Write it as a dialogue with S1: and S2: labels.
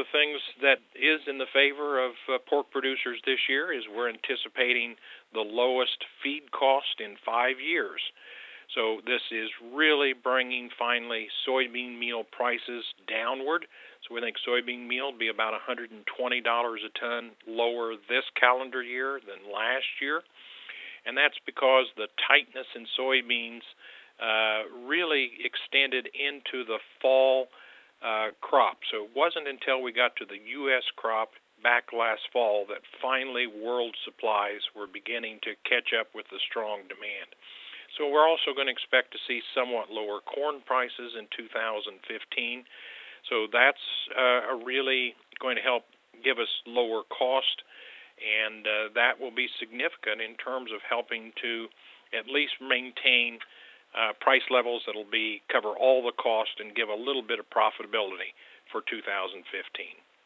S1: things that is in the favor of pork producers this year is we're anticipating the lowest feed cost in 5 years. So this is really bringing finally soybean meal prices downward. So we think soybean meal will be about $120 a ton lower this calendar year than last year. And that's because the tightness in soybeans really extended into the fall crop. So it wasn't until we got to the U.S. crop back last fall that finally world supplies were beginning to catch up with the strong demand. So we're also going to expect to see somewhat lower corn prices in 2015. So that's really going to help give us lower cost, and that will be significant in terms of helping to at least maintain price levels that'll cover all the cost and give a little bit of profitability for 2015.